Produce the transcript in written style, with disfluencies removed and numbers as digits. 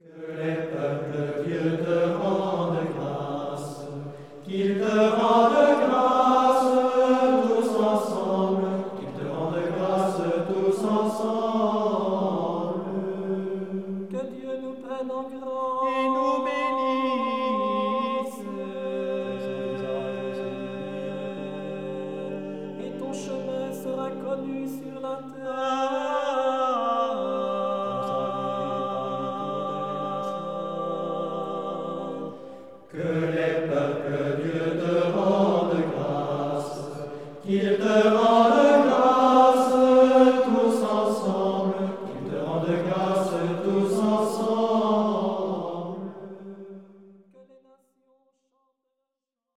Que les peuples, Dieu te rende grâce, qu'il te rende grâce tous ensemble, qu'il te rende grâce tous ensemble. Que Dieu nous prenne en grâce Et nous bénisse. et ton chemin sera connu sur la Que les peuples, Dieu te rende grâce, qu'il te rende